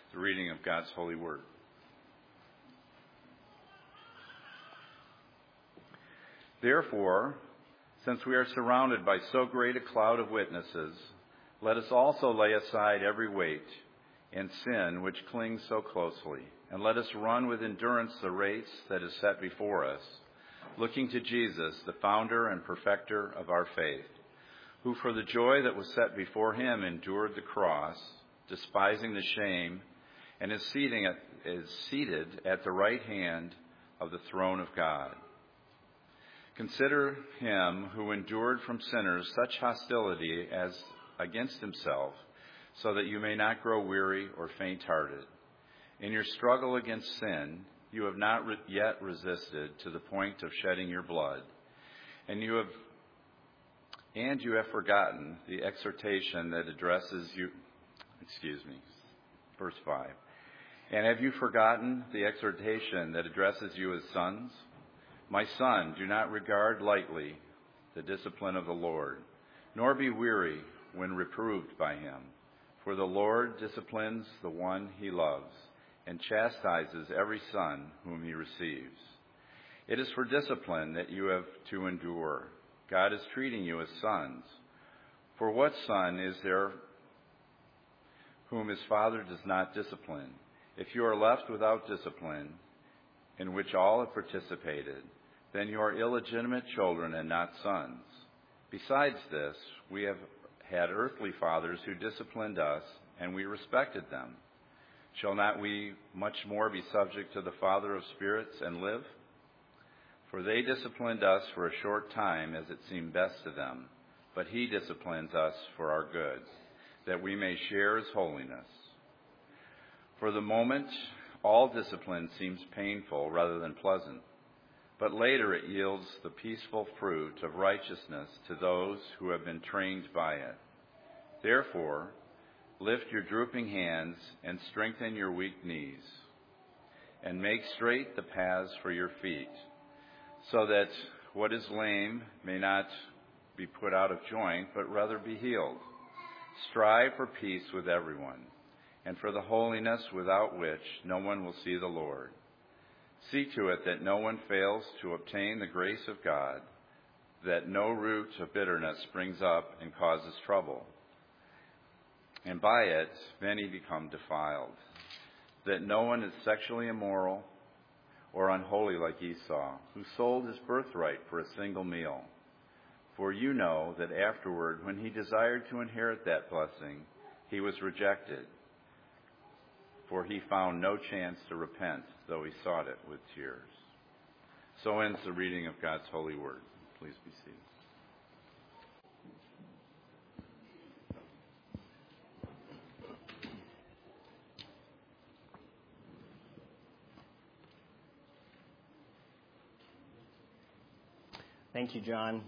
The reading of God's holy word. Therefore, since we are surrounded by so great a cloud of witnesses, let us also lay aside every weight and sin which clings so closely, and let us run with endurance the race that is set before us, looking to Jesus, the founder and perfecter of our faith, who for the joy that was set before him endured the cross, despising the shame, and is seated at the right hand of the throne of God. Consider him who endured from sinners such hostility as against himself, so that you may not grow weary or faint-hearted. In your struggle against sin, you have not yet resisted to the point of shedding your blood, and you have forgotten the exhortation that addresses you. Verse 5. And have you forgotten the exhortation that addresses you as sons? My son, do not regard lightly the discipline of the Lord, nor be weary when reproved by him. For the Lord disciplines the one he loves, and chastises every son whom he receives. It is for discipline that you have to endure. God is treating you as sons. For what son is there whom his father does not discipline? If you are left without discipline, in which all have participated, then you are illegitimate children and not sons. Besides this, we have had earthly fathers who disciplined us, and we respected them. Shall not we much more be subject to the Father of spirits and live? For they disciplined us for a short time as it seemed best to them, but he disciplines us for our good, that we may share his holiness. For the moment, all discipline seems painful rather than pleasant, but later it yields the peaceful fruit of righteousness to those who have been trained by it. Therefore, lift your drooping hands and strengthen your weak knees, and make straight the paths for your feet, so that what is lame may not be put out of joint, but rather be healed. Strive for peace with everyone, and for the holiness without which no one will see the Lord. See to it that no one fails to obtain the grace of God, that no root of bitterness springs up and causes trouble, and by it many become defiled, that no one is sexually immoral or unholy like Esau, who sold his birthright for a single meal. For you know that afterward, when he desired to inherit that blessing, he was rejected, for he found no chance to repent, though he sought it with tears. So ends the reading of God's holy word. Please be seated. Thank you, John.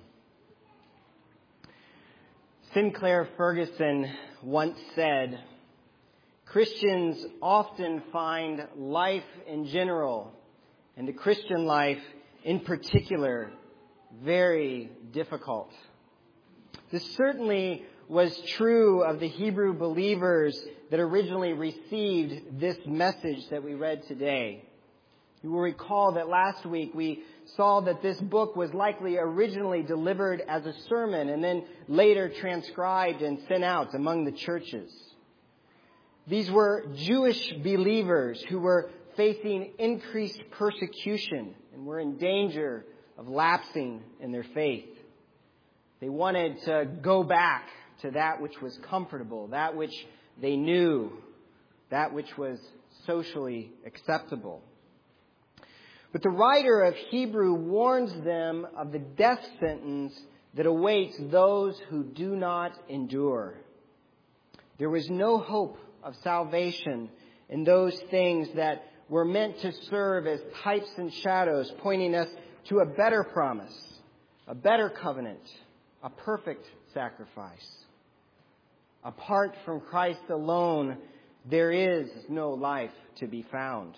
Sinclair Ferguson once said, Christians often find life in general, and the Christian life in particular, very difficult. This certainly was true of the Hebrew believers that originally received this message that we read today. You will recall that last week we saw that this book was likely originally delivered as a sermon and then later transcribed and sent out among the churches. These were Jewish believers who were facing increased persecution and were in danger of lapsing in their faith. They wanted to go back to that which was comfortable, that which they knew, that which was socially acceptable. But the writer of Hebrew warns them of the death sentence that awaits those who do not endure. There was no hope of salvation in those things that were meant to serve as types and shadows, pointing us to a better promise, a better covenant, a perfect sacrifice. Apart from Christ alone, there is no life to be found.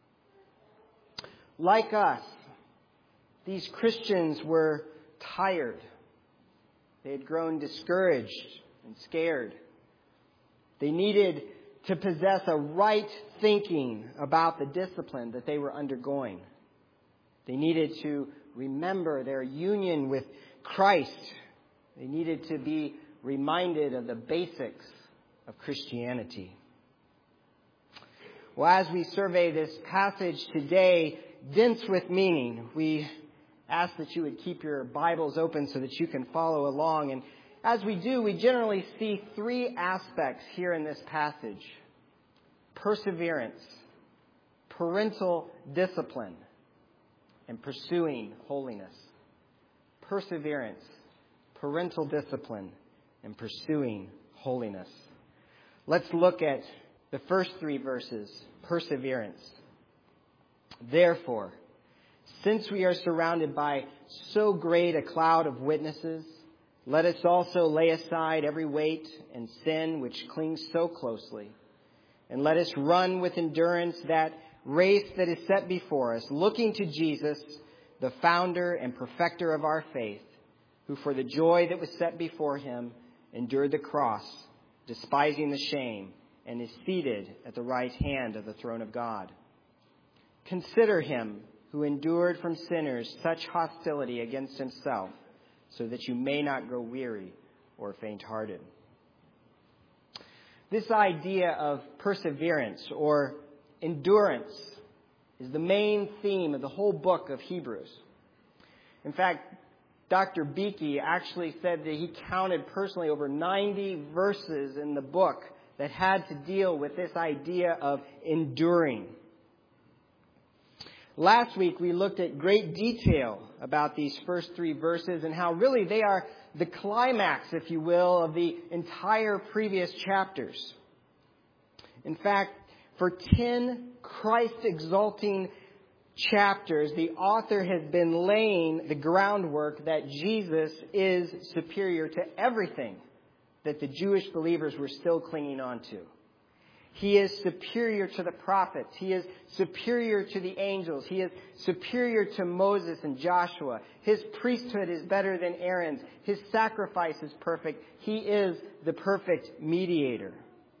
Like us, these Christians were tired. They had grown discouraged and scared. They needed to possess a right thinking about the discipline that they were undergoing. They needed to remember their union with Christ. They needed to be reminded of the basics of Christianity. Well, as we survey this passage today, dense with meaning, we ask that you would keep your Bibles open so that you can follow along. And as we do, we generally see three aspects here in this passage: perseverance, parental discipline, and pursuing holiness. Perseverance, parental discipline, and pursuing holiness. Let's look at the first three verses. Perseverance. Therefore, since we are surrounded by so great a cloud of witnesses, let us also lay aside every weight and sin which clings so closely, and let us run with endurance that race that is set before us, looking to Jesus, the founder and perfecter of our faith, who for the joy that was set before him endured the cross, despising the shame, and is seated at the right hand of the throne of God. Consider him who endured from sinners such hostility against himself, so that you may not grow weary or faint-hearted. This idea of perseverance or endurance is the main theme of the whole book of Hebrews. In fact, Dr. Beeke actually said that he counted personally over 90 verses in the book that had to deal with this idea of enduring. Last week we looked at great detail about these first three verses and how really they are the climax, if you will, of the entire previous chapters. In fact, for 10 Christ-exalting chapters, the author has been laying the groundwork that Jesus is superior to everything that the Jewish believers were still clinging on to. He is superior to the prophets. He is superior to the angels. He is superior to Moses and Joshua. His priesthood is better than Aaron's. His sacrifice is perfect. He is the perfect mediator.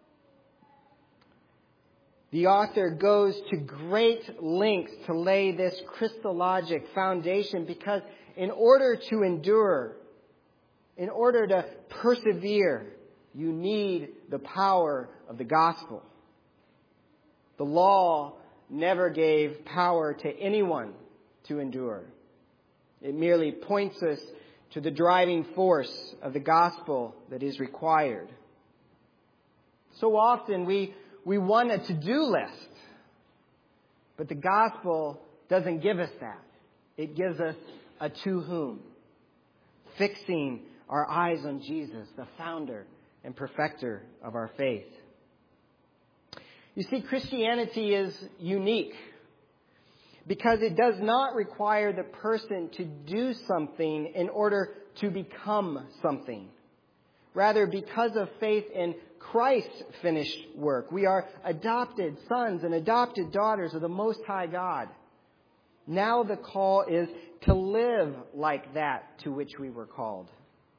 The author goes to great lengths to lay this Christologic foundation because in order to endure, in order to persevere, you need the power of the gospel. The law never gave power to anyone to endure. It merely points us to the driving force of the gospel that is required. So often we want a to-do list, but the gospel doesn't give us that. It gives us a to whom. Fixing our eyes on Jesus, the founder and perfecter of our faith. You see, Christianity is unique because it does not require the person to do something in order to become something. Rather, because of faith in Christ's finished work, we are adopted sons and adopted daughters of the Most High God. Now the call is to live like that to which we were called.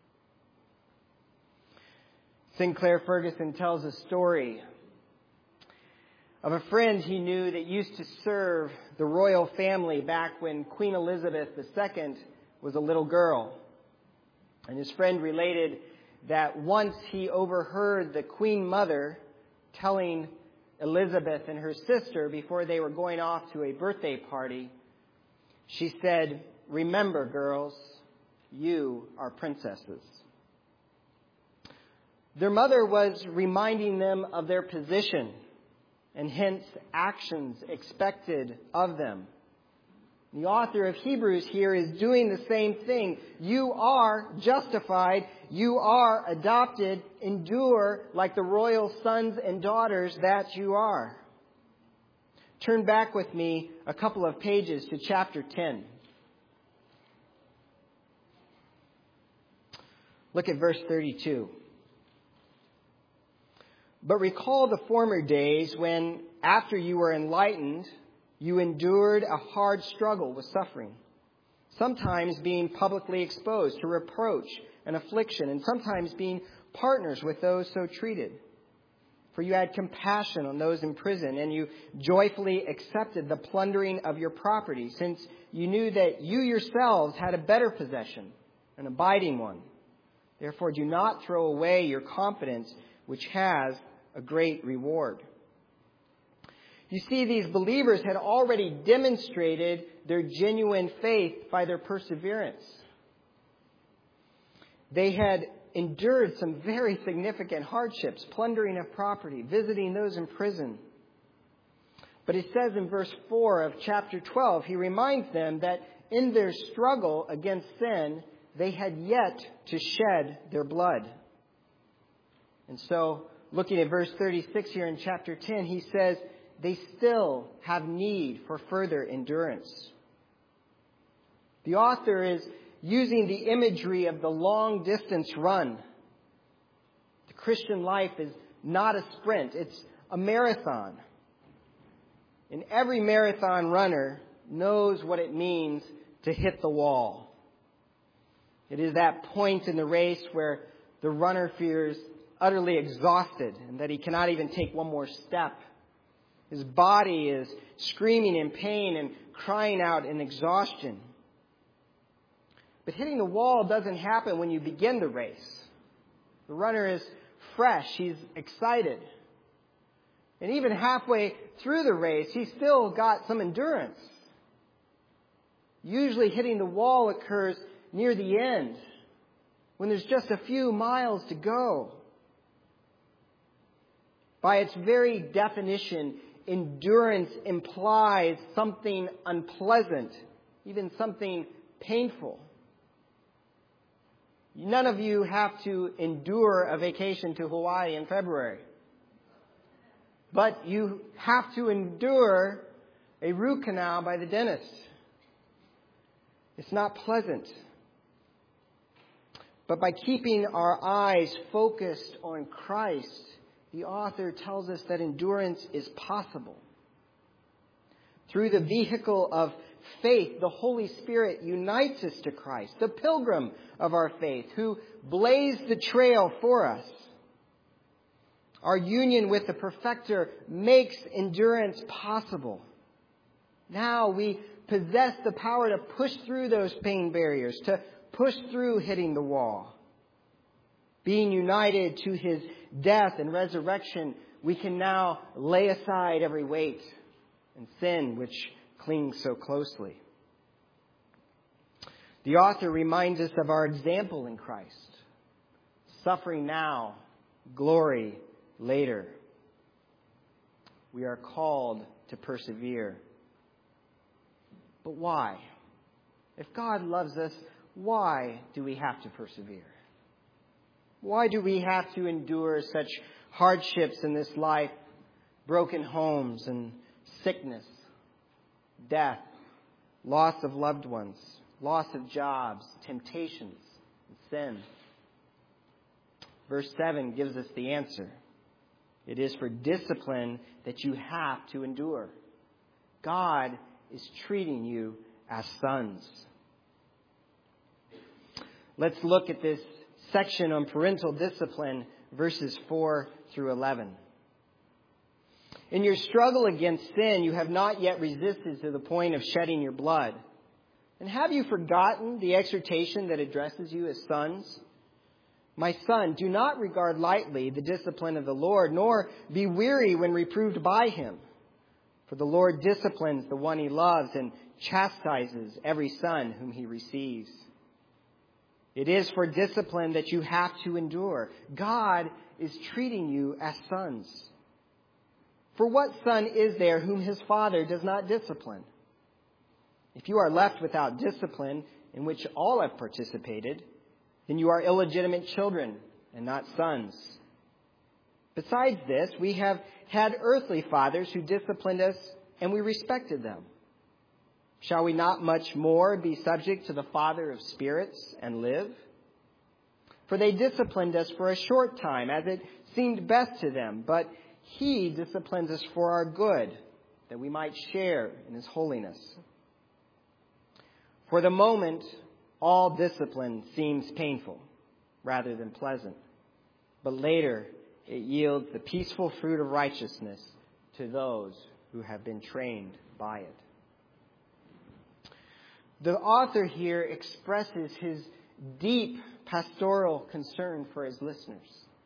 Sinclair Ferguson tells a story of a friend he knew that used to serve the royal family back when Queen Elizabeth II was a little girl. And his friend related that once he overheard the Queen Mother telling Elizabeth and her sister before they were going off to a birthday party, she said, "Remember, girls, you are princesses." Their mother was reminding them of their position and hence actions expected of them. The author of Hebrews here is doing the same thing. You are justified. You are adopted. Endure like the royal sons and daughters that you are. Turn back with me a couple of pages to chapter 10. Look at verse 32. But recall the former days when, after you were enlightened, you endured a hard struggle with suffering, sometimes being publicly exposed to reproach and affliction, and sometimes being partners with those so treated. For you had compassion on those in prison, and you joyfully accepted the plundering of your property, since you knew that you yourselves had a better possession, an abiding one. Therefore, do not throw away your confidence, which has a great reward. You see, these believers had already demonstrated their genuine faith by their perseverance. They had endured some very significant hardships, plundering of property, visiting those in prison. But it says in verse 4 of chapter 12, he reminds them that in their struggle against sin, they had yet to shed their blood. And so, looking at verse 36 here in chapter 10, he says they still have need for further endurance. The author is using the imagery of the long-distance run. The Christian life is not a sprint, it's a marathon. And every marathon runner knows what it means to hit the wall. It is that point in the race where the runner feels utterly exhausted and that he cannot even take one more step. His body is screaming in pain and crying out in exhaustion. But hitting the wall doesn't happen when you begin the race. The runner is fresh. He's excited. And even halfway through the race, he's still got some endurance. Usually hitting the wall occurs near the end, when there's just a few miles to go. By its very definition, endurance implies something unpleasant, even something painful. None of you have to endure a vacation to Hawaii in February. But you have to endure a root canal by the dentist. It's not pleasant. But by keeping our eyes focused on Christ, the author tells us that endurance is possible. Through the vehicle of faith, the Holy Spirit unites us to Christ, the pilgrim of our faith, who blazed the trail for us. Our union with the perfecter makes endurance possible. Now we possess the power to push through those pain barriers, to push through hitting the wall. Being united to His death and resurrection, we can now lay aside every weight and sin which clings so closely. The author reminds us of our example in Christ. Suffering now, glory later. We are called to persevere. But why? If God loves us, why do we have to persevere? Why do we have to endure such hardships in this life? Broken homes and sickness, death, loss of loved ones, loss of jobs, temptations, and sin. Verse 7 gives us the answer. It is for discipline that you have to endure. God is treating you as sons. Let's look at this section on parental discipline, verses 4 through 11. In your struggle against sin, you have not yet resisted to the point of shedding your blood. And have you forgotten the exhortation that addresses you as sons? My son, do not regard lightly the discipline of the Lord, nor be weary when reproved by Him. For the Lord disciplines the one He loves and chastises every son whom He receives. It is for discipline that you have to endure. God is treating you as sons. For what son is there whom his father does not discipline? If you are left without discipline, in which all have participated, then you are illegitimate children and not sons. Besides this, we have had earthly fathers who disciplined us, and we respected them. Shall we not much more be subject to the Father of spirits and live? For they disciplined us for a short time, as it seemed best to them, but He disciplines us for our good, that we might share in His holiness. For the moment, all discipline seems painful rather than pleasant, but later it yields the peaceful fruit of righteousness to those who have been trained by it. The author here expresses his deep pastoral concern for his listeners.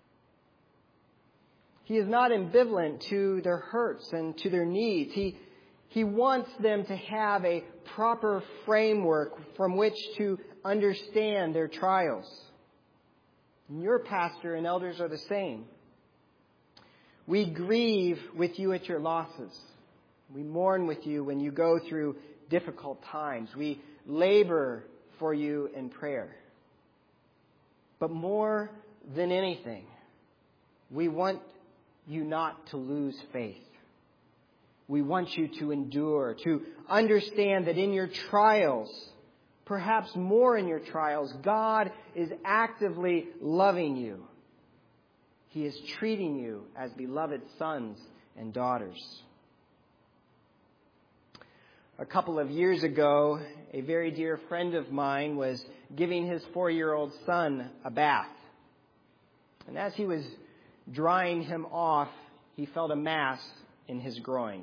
He is not ambivalent to their hurts and to their needs. He wants them to have a proper framework from which to understand their trials. And your pastor and elders are the same. We grieve with you at your losses. We mourn with you when you go through difficult times. We labor for you in prayer. But more than anything, we want you not to lose faith. We want you to endure, to understand that in your trials, perhaps more in your trials, God is actively loving you. He is treating you as beloved sons and daughters. A couple of years ago, a very dear friend of mine was giving his 4-year-old son a bath. And as he was drying him off, he felt a mass in his groin.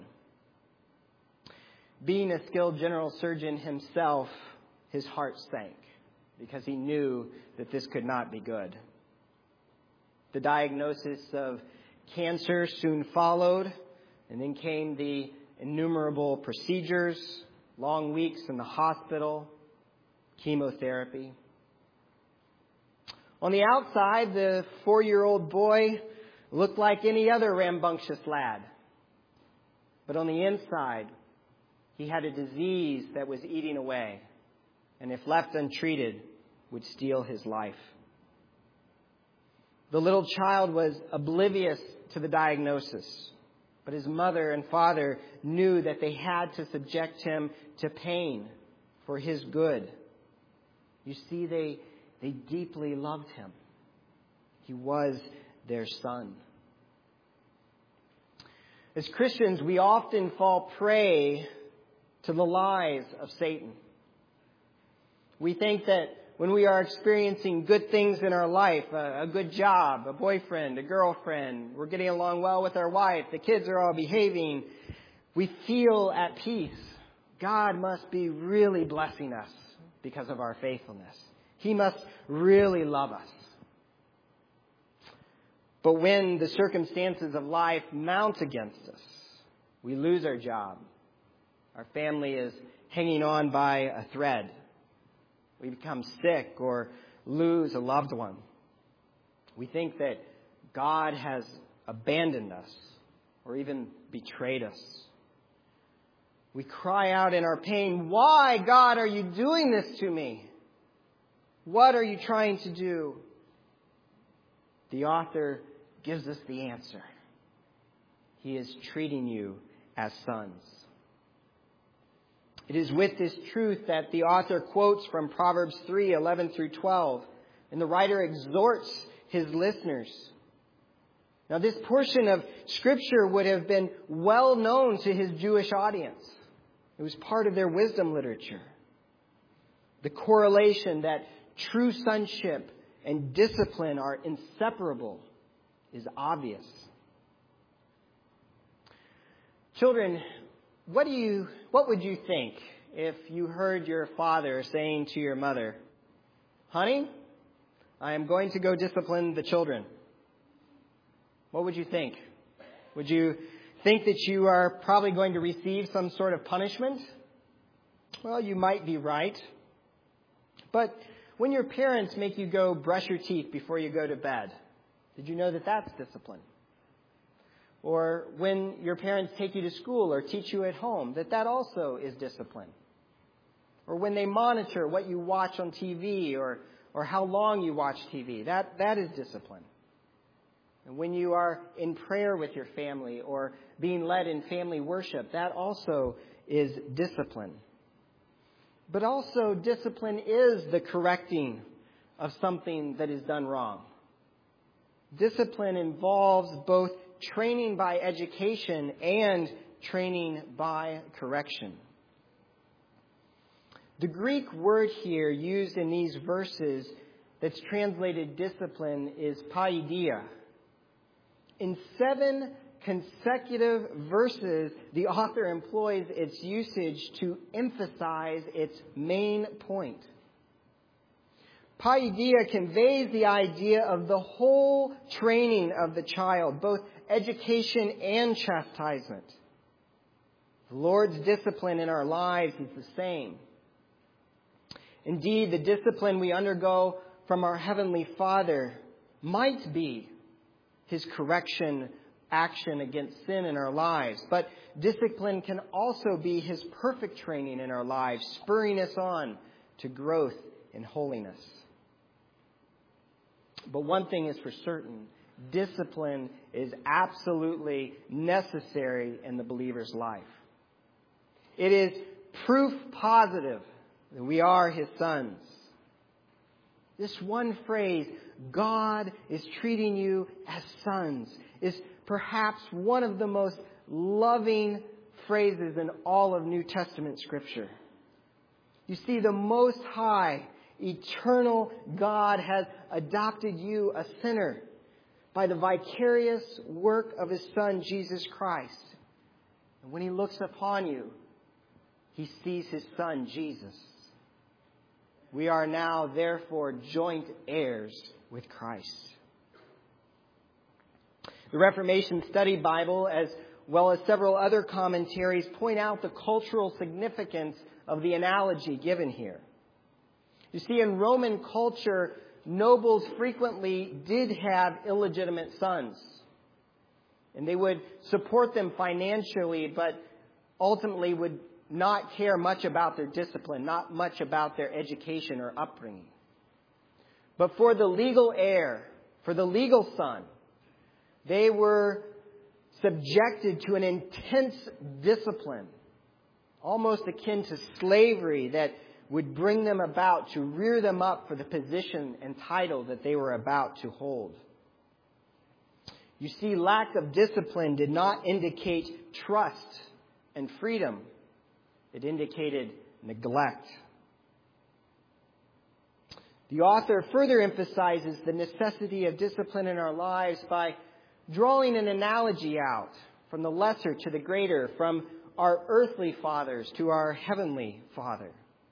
Being a skilled general surgeon himself, his heart sank because he knew that this could not be good. The diagnosis of cancer soon followed, and then came the innumerable procedures, long weeks in the hospital, chemotherapy. On the outside, the 4-year-old boy looked like any other rambunctious lad. But on the inside, he had a disease that was eating away, and if left untreated, would steal his life. The little child was oblivious to the diagnosis, but his mother and father knew that they had to subject him to pain for his good. You see, they deeply loved him. He was their son. As Christians, we often fall prey to the lies of Satan. We think that when we are experiencing good things in our life, a good job, a boyfriend, a girlfriend, we're getting along well with our wife, the kids are all behaving, we feel at peace. God must be really blessing us because of our faithfulness. He must really love us. But when the circumstances of life mount against us, we lose our job. Our family is hanging on by a thread. We become sick or lose a loved one. We think that God has abandoned us or even betrayed us. We cry out in our pain, "Why, God, are you doing this to me? What are you trying to do?" The author gives us the answer. He is treating you as sons. It is with this truth that the author quotes from Proverbs 3:11 through 12, and the writer exhorts his listeners. Now, this portion of Scripture would have been well known to his Jewish audience. It was part of their wisdom literature. The correlation that true sonship and discipline are inseparable is obvious. Children, what would you think if you heard your father saying to your mother, "Honey, I am going to go discipline the children"? What would you think? Would you think that you are probably going to receive some sort of punishment? Well, you might be right. But when your parents make you go brush your teeth before you go to bed, did you know that that's discipline? Or when your parents take you to school or teach you at home, that also is discipline. Or when they monitor what you watch on TV or how long you watch TV, that is discipline. And when you are in prayer with your family or being led in family worship, that also is discipline. But also discipline is the correcting of something that is done wrong. Discipline involves both training by education and training by correction. The Greek word here used in these verses that's translated discipline is paideia. In 7 consecutive verses, the author employs its usage to emphasize its main point. Paideia conveys the idea of the whole training of the child, both education and chastisement. The Lord's discipline in our lives is the same. Indeed, the discipline we undergo from our Heavenly Father might be His correction action against sin in our lives. But discipline can also be His perfect training in our lives, spurring us on to growth in holiness. But one thing is for certain, discipline is absolutely necessary in the believer's life. It is proof positive that we are His sons. This one phrase, God is treating you as sons, is perhaps one of the most loving phrases in all of New Testament Scripture. You see, the Most High, eternal God has adopted you, a sinner, by the vicarious work of His Son, Jesus Christ. And when He looks upon you, He sees His Son, Jesus. We are now, therefore, joint heirs with Christ. The Reformation Study Bible, as well as several other commentaries, point out the cultural significance of the analogy given here. You see, in Roman culture, nobles frequently did have illegitimate sons. And they would support them financially, but ultimately would not care much about their discipline, not much about their education or upbringing. But for the legal heir, for the legal son, they were subjected to an intense discipline, almost akin to slavery, that would bring them about to rear them up for the position and title that they were about to hold. You see, lack of discipline did not indicate trust and freedom. It indicated neglect. The author further emphasizes the necessity of discipline in our lives by drawing an analogy out from the lesser to the greater, from our earthly fathers to our heavenly Father.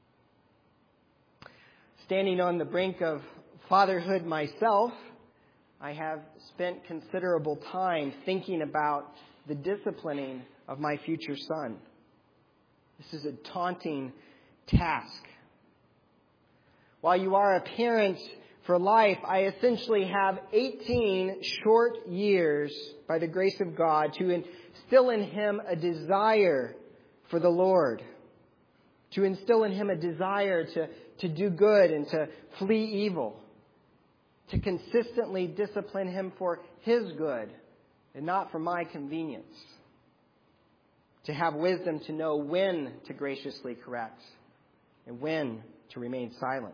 Standing on the brink of fatherhood myself, I have spent considerable time thinking about the disciplining of my future son. This is a daunting task. While you are a parent for life, I essentially have 18 short years, by the grace of God, to instill in him a desire for the Lord, to instill in him a desire to do good and to flee evil, to consistently discipline him for his good and not for my convenience, to have wisdom to know when to graciously correct and when to remain silent.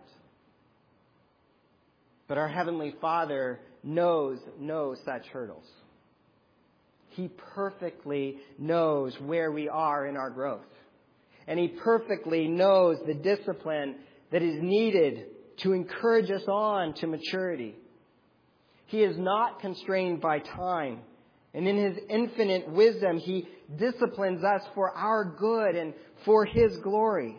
But our Heavenly Father knows no such hurdles. He perfectly knows where we are in our growth. And He perfectly knows the discipline that is needed to encourage us on to maturity. He is not constrained by time. And in His infinite wisdom, He disciplines us for our good and for His glory.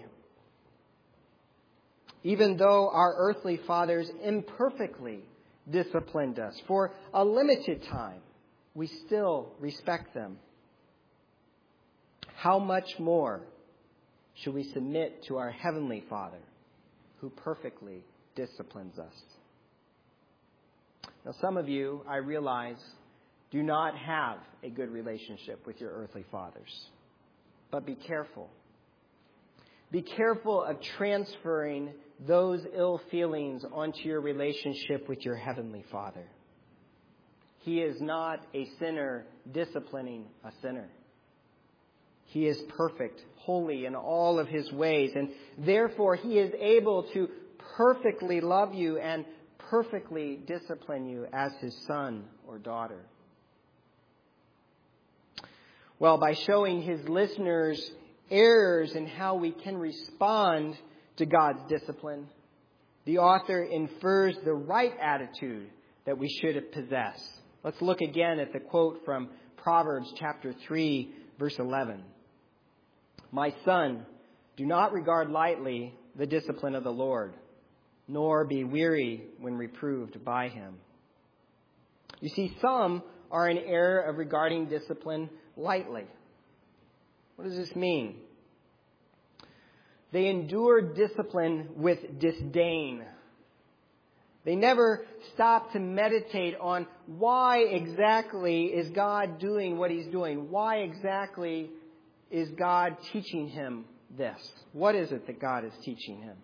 Even though our earthly fathers imperfectly disciplined us for a limited time, we still respect them. How much more should we submit to our Heavenly Father, who perfectly disciplines us? Now, some of you, I realize, do not have a good relationship with your earthly fathers. But be careful. Be careful of transferring those ill feelings onto your relationship with your Heavenly Father. He is not a sinner disciplining a sinner. He is perfect, holy in all of His ways, and therefore He is able to perfectly love you and perfectly discipline you as His son or daughter. Well, by showing his listeners errors in how we can respond to God's discipline, the author infers the right attitude that we should possess Let's look again at the quote from Proverbs chapter 3, verse 11. My son, do not regard lightly the discipline of the Lord, nor be weary when reproved by him. You see, some are in error of regarding discipline lightly. What does this mean? They endure discipline with disdain. They never stop to meditate on why exactly is God doing what he's doing? Why exactly is God teaching him this? What is it that God is teaching him?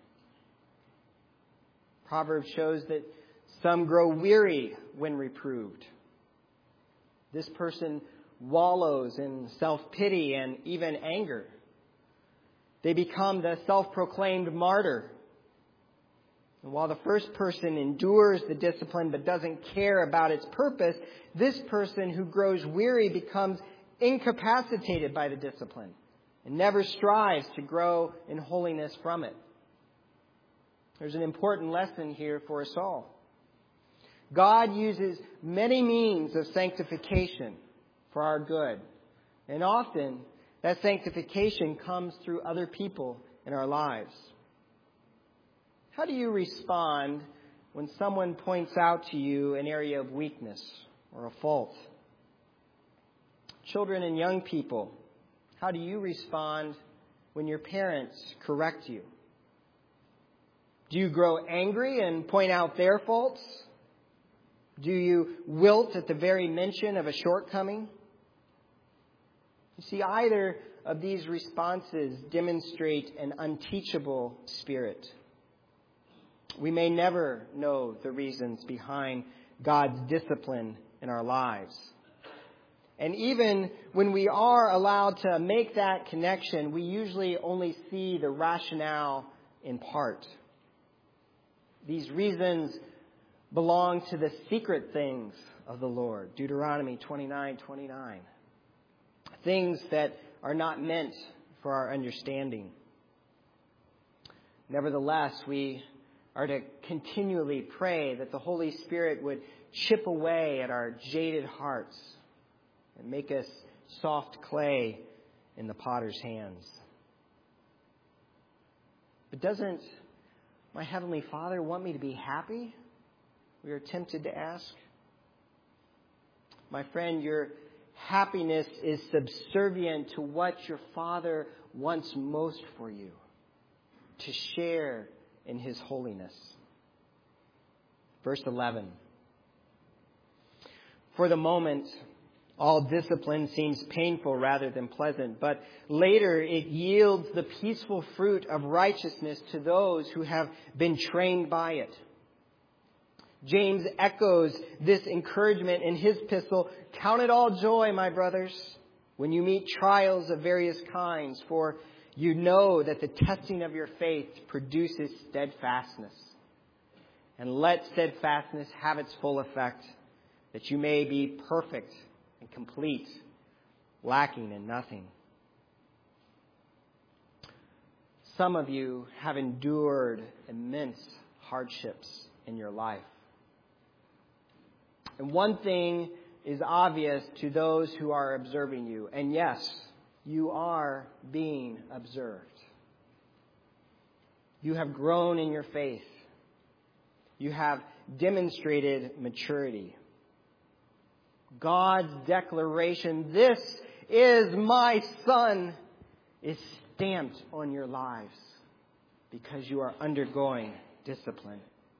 Proverbs shows that some grow weary when reproved. This person wallows in self-pity and even anger. They become the self-proclaimed martyr. And while the first person endures the discipline but doesn't care about its purpose, this person who grows weary becomes incapacitated by the discipline and never strives to grow in holiness from it. There's an important lesson here for us all. God uses many means of sanctification for our good. And often, that sanctification comes through other people in our lives. How do you respond when someone points out to you an area of weakness or a fault? Children and young people, how do you respond when your parents correct you? Do you grow angry and point out their faults? Do you wilt at the very mention of a shortcoming? You see, either of these responses demonstrate an unteachable spirit. We may never know the reasons behind God's discipline in our lives. And even when we are allowed to make that connection, we usually only see the rationale in part. These reasons belong to the secret things of the Lord. Deuteronomy 29:29. Things that are not meant for our understanding. Nevertheless, we are to continually pray that the Holy Spirit would chip away at our jaded hearts and make us soft clay in the potter's hands. But doesn't my Heavenly Father want me to be happy? We are tempted to ask. My friend, your happiness is subservient to what your Father wants most for you, to share in His holiness. Verse 11. For the moment, all discipline seems painful rather than pleasant, but later it yields the peaceful fruit of righteousness to those who have been trained by it. James echoes this encouragement in his epistle. Count it all joy, my brothers, when you meet trials of various kinds, for you know that the testing of your faith produces steadfastness. And let steadfastness have its full effect, that you may be perfect and complete, lacking in nothing. Some of you have endured immense hardships in your life. And one thing is obvious to those who are observing you. And yes, you are being observed. You have grown in your faith. You have demonstrated maturity. God's declaration, "This is my Son," is stamped on your lives because you are undergoing discipline.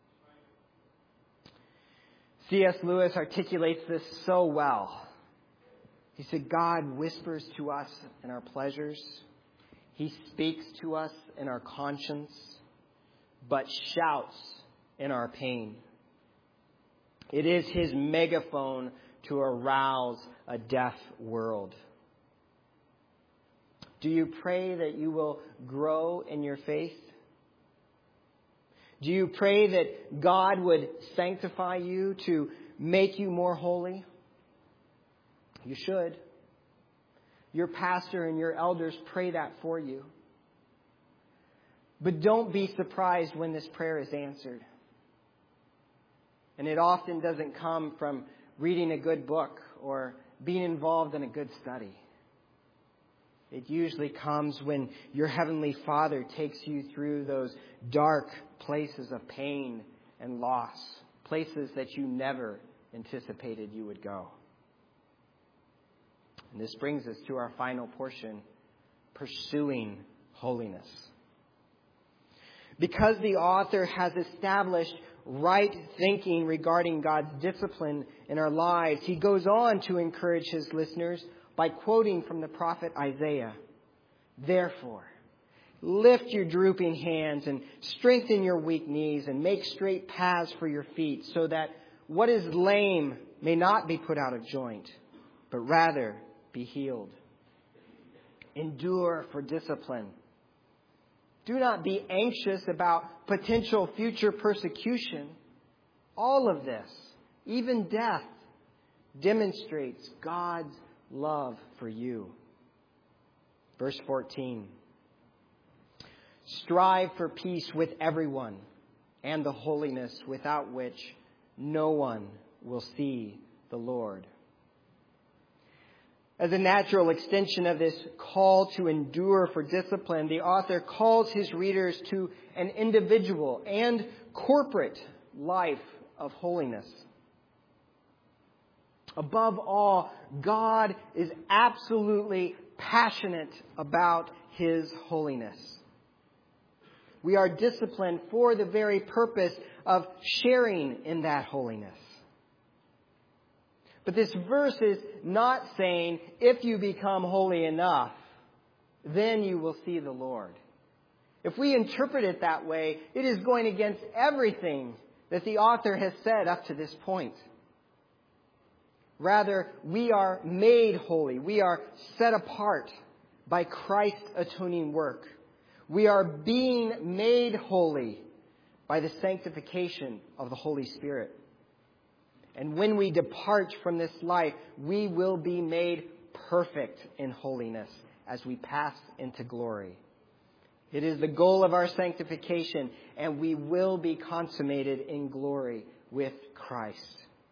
C.S. Lewis articulates this so well. He said, God whispers to us in our pleasures. He speaks to us in our conscience, but shouts in our pain. It is His megaphone to arouse a deaf world. Do you pray that you will grow in your faith? Do you pray that God would sanctify you to make you more holy? You should. Your pastor and your elders pray that for you. But don't be surprised when this prayer is answered. And it often doesn't come from reading a good book or being involved in a good study. It usually comes when your Heavenly Father takes you through those dark places of pain and loss, places that you never anticipated you would go. And this brings us to our final portion, pursuing holiness. Because the author has established right thinking regarding God's discipline in our lives, he goes on to encourage his listeners by quoting from the prophet Isaiah. Therefore, lift your drooping hands and strengthen your weak knees and make straight paths for your feet, so that what is lame may not be put out of joint, but rather be healed. Endure for discipline. Do not be anxious about potential future persecution. All of this, even death, demonstrates God's love for you. Verse 14. Strive for peace with everyone and the holiness without which no one will see the Lord. As a natural extension of this call to endure for discipline, the author calls his readers to an individual and corporate life of holiness. Above all, God is absolutely passionate about His holiness. We are disciplined for the very purpose of sharing in that holiness. But this verse is not saying, if you become holy enough, then you will see the Lord. If we interpret it that way, it is going against everything that the author has said up to this point. Rather, we are made holy. We are set apart by Christ's atoning work. We are being made holy by the sanctification of the Holy Spirit. And when we depart from this life, we will be made perfect in holiness as we pass into glory. It is the goal of our sanctification, and we will be consummated in glory with Christ.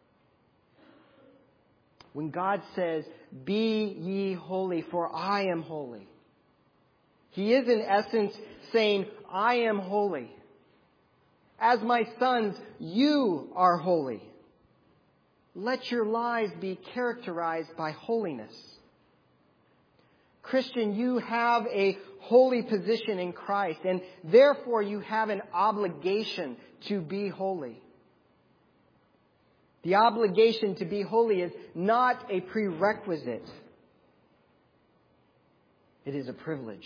When God says, "Be ye holy, for I am holy," He is in essence saying, "I am holy. As my sons, you are holy. Let your lives be characterized by holiness." Christian, you have a holy position in Christ, and therefore you have an obligation to be holy. The obligation to be holy is not a prerequisite. It is a privilege.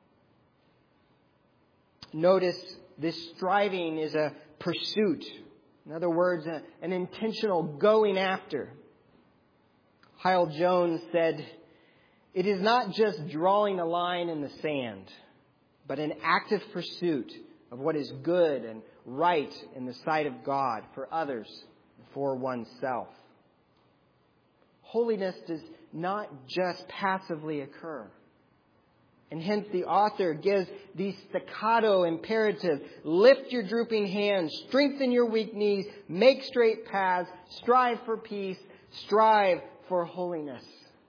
Notice this striving is a pursuit. In other words, an intentional going after. Hyle Jones said, "It is not just drawing a line in the sand, but an active pursuit of what is good and right in the sight of God for others and for oneself." Holiness does not just passively occur. And hence the author gives the staccato imperative: lift your drooping hands, strengthen your weak knees, make straight paths, strive for peace, strive for holiness.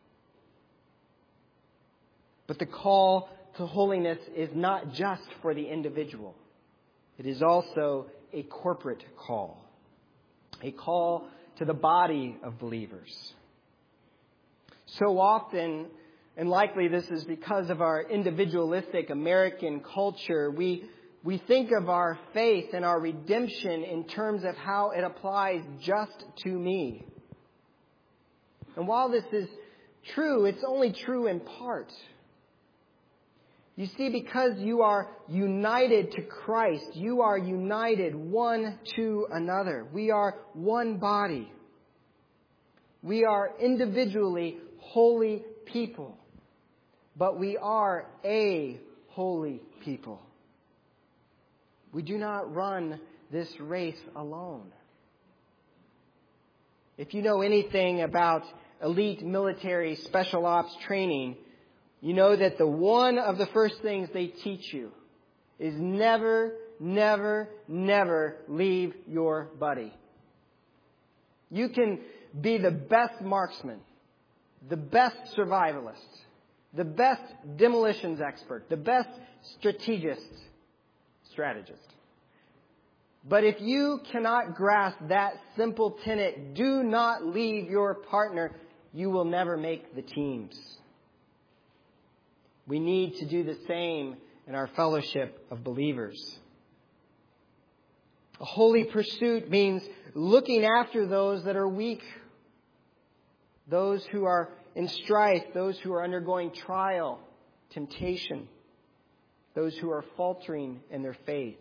But the call to holiness is not just for the individual. It is also a corporate call. A call to the body of believers. So often, and likely this is because of our individualistic American culture, we think of our faith and our redemption in terms of how it applies just to me. And while this is true, it's only true in part. You see, because you are united to Christ, you are united one to another. We are one body. We are individually holy people. But we are a holy people. We do not run this race alone. If you know anything about elite military special ops training, you know that one of the first things they teach you is never, never, never leave your buddy. You can be the best marksman, the best survivalist, the best demolitions expert, the best strategist. But if you cannot grasp that simple tenet, do not leave your partner, you will never make the teams. We need to do the same in our fellowship of believers. A holy pursuit means looking after those that are weak, those who are in strife, those who are undergoing trial, temptation, those who are faltering in their faith.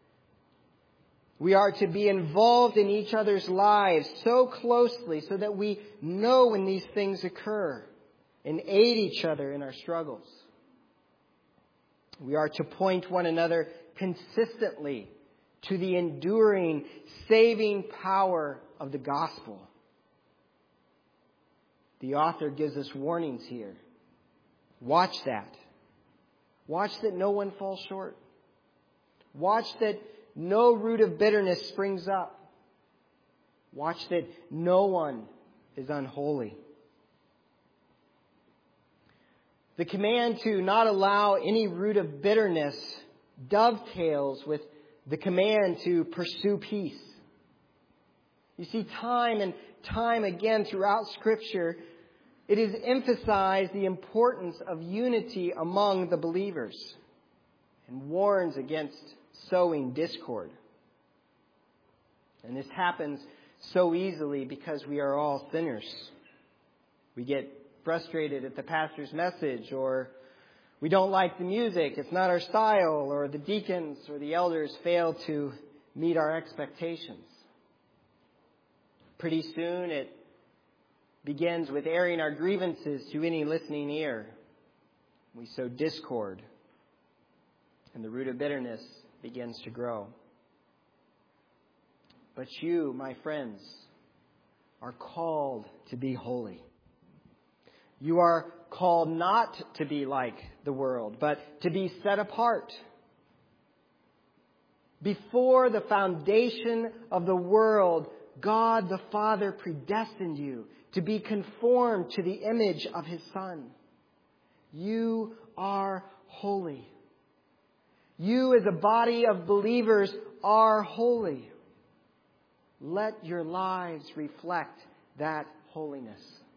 We are to be involved in each other's lives so closely so that we know when these things occur and aid each other in our struggles. We are to point one another consistently to the enduring, saving power of the gospel. The author gives us warnings here. Watch that. Watch that no one falls short. Watch that no root of bitterness springs up. Watch that no one is unholy. The command to not allow any root of bitterness dovetails with the command to pursue peace. You see, time and time again throughout Scripture, it is emphasized the importance of unity among the believers and warns against sowing discord. And this happens so easily because we are all sinners. We get frustrated at the pastor's message, or we don't like the music, it's not our style, or the deacons or the elders fail to meet our expectations. Pretty soon it begins with airing our grievances to any listening ear. We sow discord, and the root of bitterness begins to grow. But you, my friends, are called to be holy. You are called not to be like the world, but to be set apart. Before the foundation of the world, God the Father predestined you to be conformed to the image of His Son. You are holy. You as a body of believers are holy. Let your lives reflect that holiness.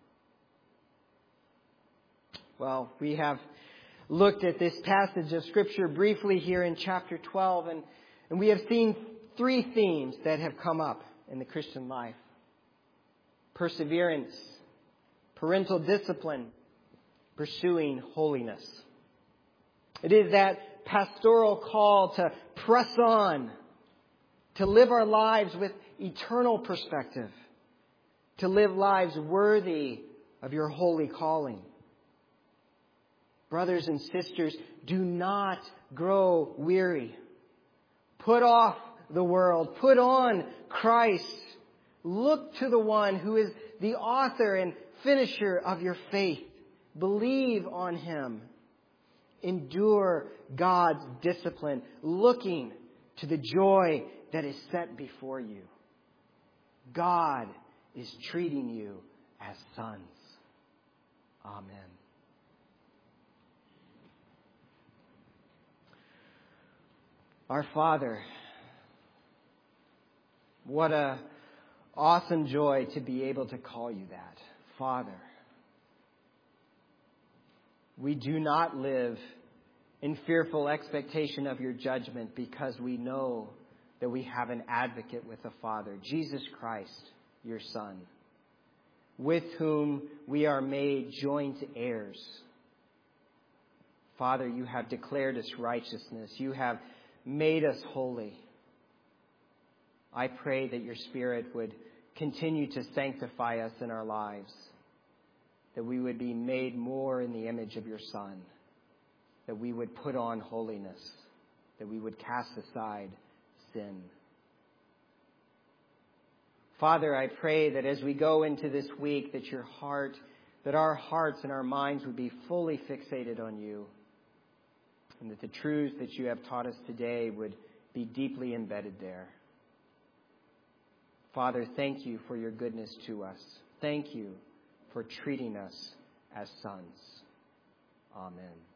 Well, we have looked at this passage of Scripture briefly here in chapter 12, and we have seen three themes that have come up in the Christian life. Perseverance, parental discipline, pursuing holiness. It is that pastoral call to press on, to live our lives with eternal perspective, to live lives worthy of your holy calling. Brothers and sisters, do not grow weary. Put off the world. Put on Christ. Look to the one who is the author and finisher of your faith. Believe on Him. Endure God's discipline, looking to the joy that is set before you. God is treating you as sons. Amen. Our Father, what an awesome joy to be able to call you that, Father. We do not live in fearful expectation of your judgment because we know that we have an advocate with the Father, Jesus Christ, your Son, with whom we are made joint heirs. Father, you have declared us righteousness. You have made us holy. I pray that your Spirit would continue to sanctify us in our lives, that we would be made more in the image of your Son, that we would put on holiness, that we would cast aside sin. Father, I pray that as we go into this week, that our hearts and our minds would be fully fixated on you, and that the truths that you have taught us today would be deeply embedded there. Father, thank you for your goodness to us. Thank you for treating us as sons. Amen.